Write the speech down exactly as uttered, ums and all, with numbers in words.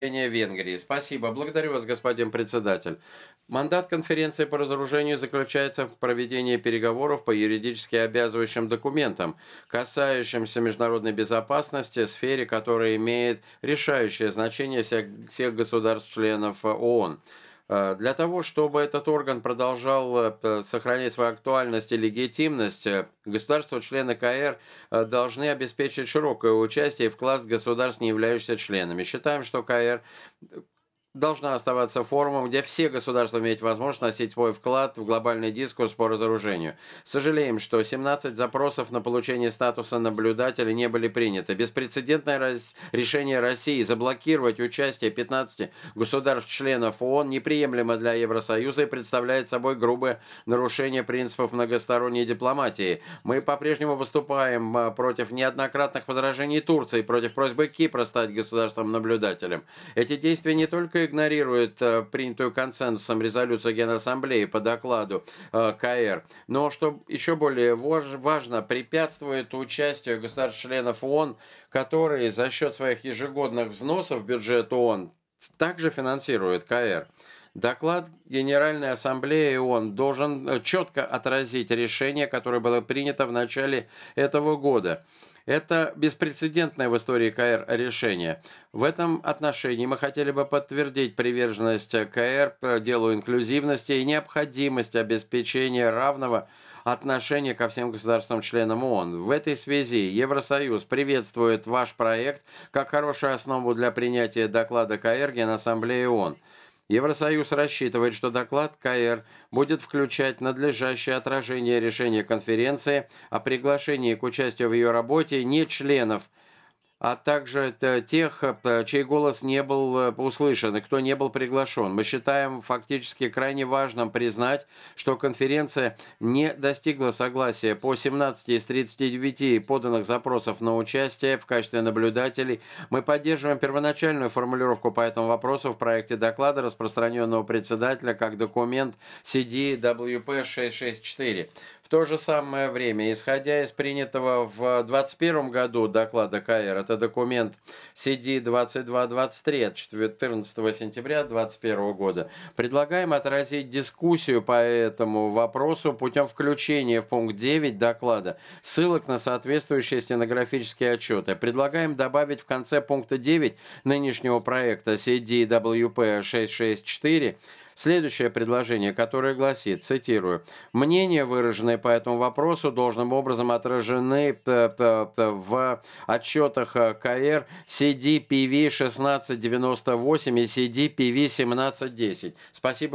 Венгрии. Спасибо. Благодарю вас, господин председатель. Мандат конференции по разоружению заключается в проведении переговоров по юридически обязывающим документам, касающимся международной безопасности, сфере, которая имеет решающее значение всех, всех государств-членов ООН. Э, Для того, чтобы этот орган продолжал э, п- сохранять свою актуальность и легитимность, э, государства-члены КР э, должны обеспечить широкое участие в вклад государств, не являющихся членами. Считаем, что КР должна оставаться форумом, где все государства имеют возможность вносить свой вклад в глобальный дискурс по разоружению. Сожалеем, что семнадцать запросов на получение статуса наблюдателя не были приняты. Беспрецедентное раз- решение России заблокировать участие пятнадцати государств-членов ООН неприемлемо для Евросоюза и представляет собой грубое нарушение принципов многосторонней дипломатии. Мы по-прежнему выступаем а, против неоднократных возражений Турции, против просьбы Кипра стать государством-наблюдателем. Эти действия не только игнорируют э, принятую консенсусом резолюцию Генассамблеи по докладу э, КР, но, что еще более вож- важно, препятствует участию государств-членов ООН, которые за счет своих ежегодных взносов в бюджет ООН также финансируют КР. Доклад Генеральной Ассамблеи ООН должен э, четко отразить решение, которое было принято в начале этого года. Это беспрецедентное в истории КР решение. В этом отношении мы хотели бы подтвердить приверженность КР к делу инклюзивности и необходимость обеспечения равного отношения ко всем государствам-членам ООН. В этой связи Евросоюз приветствует ваш проект как хорошую основу для принятия доклада КР Генассамблеи ООН. Евросоюз рассчитывает, что доклад КР будет включать надлежащее отражение решения конференции о приглашении к участию в ее работе не членов, а также т- тех, э, чей голос не был э, услышан и кто не был приглашен. Мы считаем фактически крайне важным признать, что конференция не достигла согласия по семнадцати из тридцати девяти поданных запросов на участие в качестве наблюдателей. Мы поддерживаем первоначальную формулировку по этому вопросу в проекте доклада, распространенного председателя, как документ си ди дабл ю пи шестьсот шестьдесят четыре. В то же самое время, исходя из принятого в двадцать первом году доклада КР, это документ си ди двадцать два двадцать три от четырнадцатого сентября двадцать первого года, предлагаем отразить дискуссию по этому вопросу путем включения в пункт девять доклада ссылок на соответствующие стенографические отчеты. Предлагаем добавить в конце пункта девять нынешнего проекта си ди дабл ю пи шестьсот шестьдесят четыре следующее предложение, которое гласит, цитирую: «Мнения, выраженные по этому вопросу, должным образом отражены п- п- п- в отчетах э, КР си ди пи ви шестнадцать девяносто восемь и си ди пи ви семнадцать десять». Спасибо.